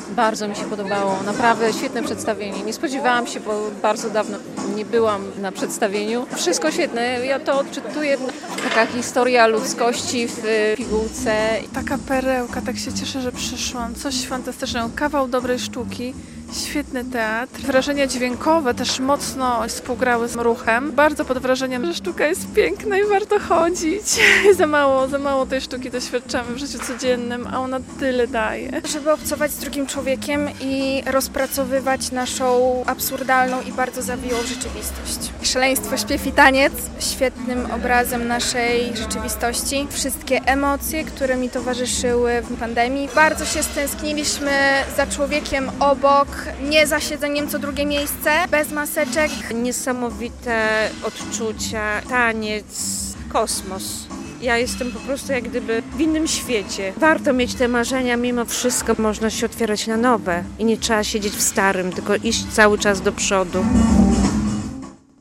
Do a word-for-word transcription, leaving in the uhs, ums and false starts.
Bardzo mi się podobało, naprawdę świetne przedstawienie. Nie spodziewałam się, bo bardzo dawno nie byłam na przedstawieniu. Wszystko świetne, ja to odczytuję. Taka historia ludzkości w pigułce. Taka perełka, tak się cieszę, że przyszłam. Coś fantastycznego, kawał dobrej sztuki. Świetny teatr. Wrażenia dźwiękowe też mocno współgrały z ruchem. Bardzo pod wrażeniem, że sztuka jest piękna i warto chodzić. za mało, za mało tej sztuki doświadczamy w życiu codziennym, a ona tyle daje. Żeby obcować z drugim człowiekiem i rozpracowywać naszą absurdalną i bardzo zawiłą rzeczywistość. Szaleństwo, śpiew i taniec świetnym obrazem naszej rzeczywistości. Wszystkie emocje, które mi towarzyszyły w pandemii. Bardzo się stęskniliśmy za człowiekiem obok, nie za siedzeniem co drugie miejsce, bez maseczek. Niesamowite odczucia, taniec, kosmos. Ja jestem po prostu jak gdyby w innym świecie. Warto mieć te marzenia, mimo wszystko można się otwierać na nowe i nie trzeba siedzieć w starym, tylko iść cały czas do przodu.